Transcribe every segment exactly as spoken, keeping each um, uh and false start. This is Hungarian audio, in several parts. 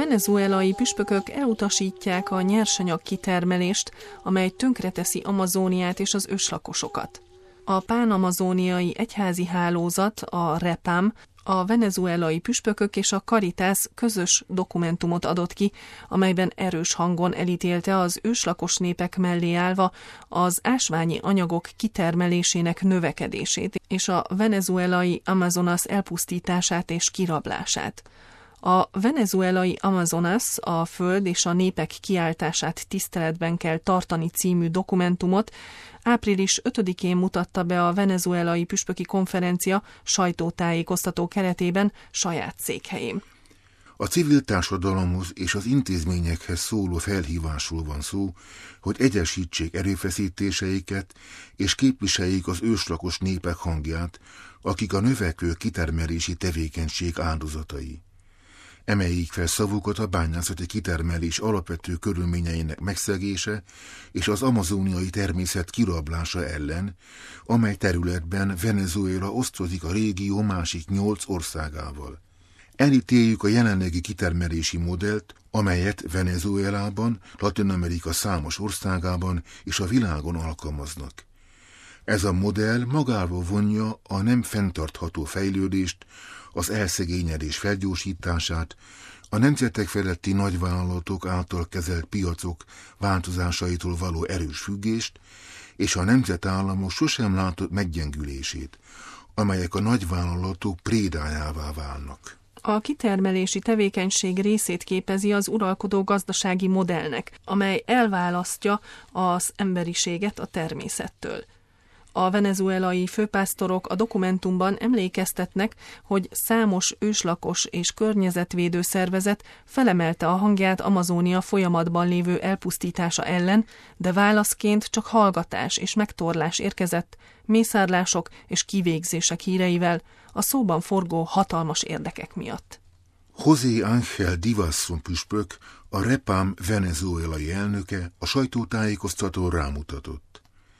venezuelai püspökök elutasítják a nyersanyag kitermelést, amely tönkreteszi Amazóniát és az őslakosokat. A pánamazóniai egyházi hálózat, a repám, a venezuelai püspökök és a Caritas közös dokumentumot adott ki, amelyben erős hangon elítélte az őslakos népek mellé állva az ásványi anyagok kitermelésének növekedését és a venezuelai Amazonas elpusztítását és kirablását. A venezuelai Amazonas, a föld és a népek kiáltását tiszteletben kell tartani című dokumentumot április ötödikén mutatta be a venezuelai püspöki konferencia sajtótájékoztató keretében saját székhelyén. A civil társadalomhoz és az intézményekhez szóló felhívásról van szó, hogy egyesítsék erőfeszítéseiket és képviseljék az őslakos népek hangját, akik a növekvő kitermelési tevékenység áldozatai. Emeljék fel szavukat a bányászati kitermelés alapvető körülményeinek megszegése és az amazóniai természet kirablása ellen, amely területben Venezuela osztozik a régió másik nyolc országával. Elítéljük a jelenlegi kitermelési modellt, amelyet Venezuelában, Latin-Amerika számos országában és a világon alkalmaznak. Ez a modell magával vonja a nem fenntartható fejlődést, az elszegényedés felgyorsítását, a nemzetek feletti nagyvállalatok által kezelt piacok változásaitól való erős függést, és a nemzetállamok sosem látott meggyengülését, amelyek a nagyvállalatok prédájává válnak. A kitermelési tevékenység részét képezi az uralkodó gazdasági modellnek, amely elválasztja az emberiséget a természettől. A venezuelai főpásztorok a dokumentumban emlékeztetnek, hogy számos őslakos és környezetvédő szervezet felemelte a hangját Amazónia folyamatban lévő elpusztítása ellen, de válaszként csak hallgatás és megtorlás érkezett, mészárlások és kivégzések híreivel, a szóban forgó hatalmas érdekek miatt. José Ángel Divasson püspök, a repám venezuelai elnöke a sajtótájékoztatón rámutatott.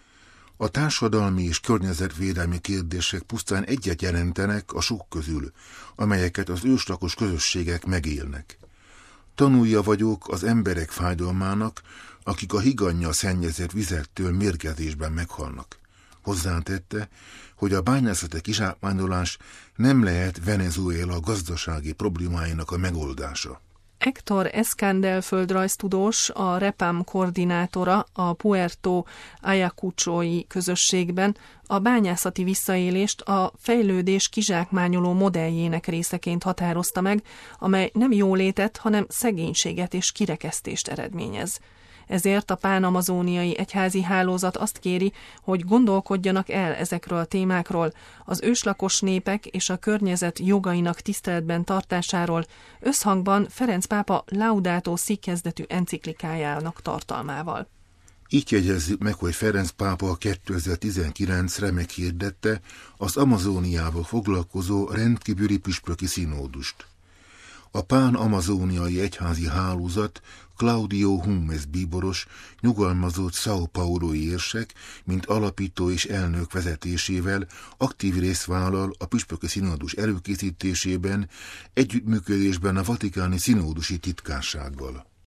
A társadalmi és környezetvédelmi kérdések pusztán egyet jelentenek a sok közül, amelyeket az őslakos közösségek megélnek. Tanulja vagyok az emberek fájdalmának, akik a higannyal szennyezett vizektől mérgezésben meghalnak. Hozzátette, hogy a bányászati kizsákmányolás nem lehet Venezuela gazdasági problémáinak a megoldása. Héctor Escandel földrajztudós, a repám koordinátora a Puerto Ayacuchói közösségben a bányászati visszaélést a fejlődés kizsákmányoló modelljének részeként határozta meg, amely nem jólétet, hanem szegénységet és kirekesztést eredményez. Ezért a pánamazóniai egyházi hálózat azt kéri, hogy gondolkodjanak el ezekről a témákról, az őslakos népek és a környezet jogainak tiszteletben tartásáról, összhangban Ferenc pápa Laudato Si kezdetű enciklikájának tartalmával. Így jegyezzük meg, hogy Ferenc pápa kétezer-tizenkilencre meghirdette az Amazóniával foglalkozó rendkívüli püspöki szinódust. A pán-amazóniai egyházi hálózat Claudio Hummes bíboros, nyugalmazott São Paulo-i érsek, mint alapító és elnök vezetésével aktív részt vállal a püspöki szinódus előkészítésében, együttműködésben a vatikáni szinódusi titkársággal.